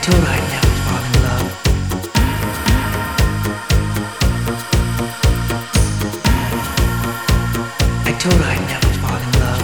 told her I'd never fall in love. I told her I'd never fall in love.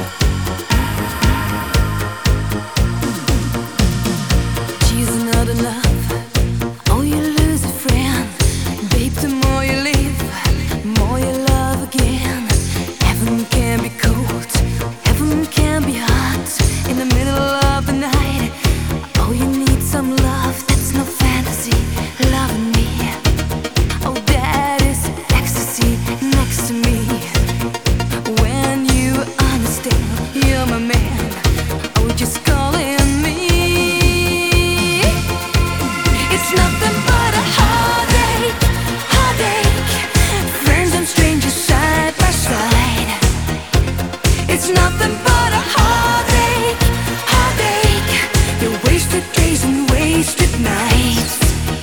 She's not enough. Oh, you lose a friend. Babe, the more you live, more you love again. Heaven can be cold, heaven can be hot. In the middle of the night, oh, you need some love. That's no fantasy, loving me. Oh, that is ecstasy next to me. When you understand, you're my man. Oh, just calling me. It's nothing but a heartache, heartache. Friends and strangers side by side. It's nothing but a heartache, heartache. You wasted days and wasted nights.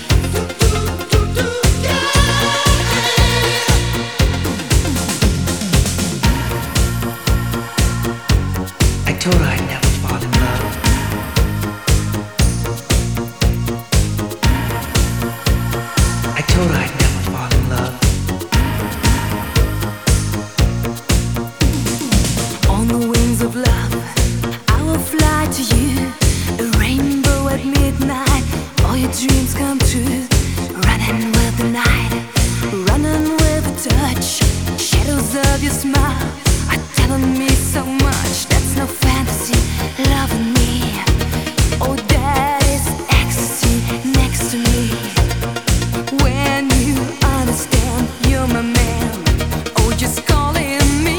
I told her I'd never fall in love. I told her I'd never fall in love. On the wings of love, I will fly to you. A rainbow at midnight, all your dreams come true. Running with the night, running with a touch. Shadows of your smile are telling me so much. That's no fantasy, loving me. Oh, that is ecstasy next to me. When you understand, you're my man. Oh, just calling me.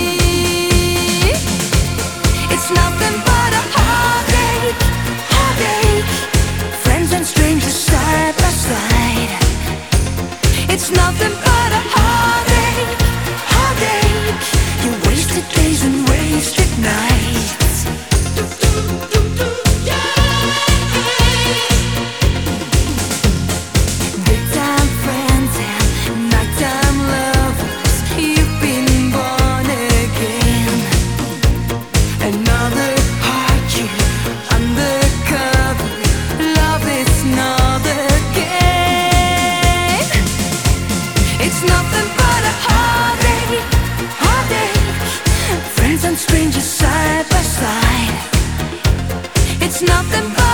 It's nothing but a heartache, heartache. Friends and strangers side by side. It's nothing but a heartache, heartache. You wasted days and wasted nights. Big time friends and nighttime lovers. You've been born again. Another heart, you undercover. Love is not a game. It's nothing but a heartache, heartache. Friends and strangers side by side. It's nothing but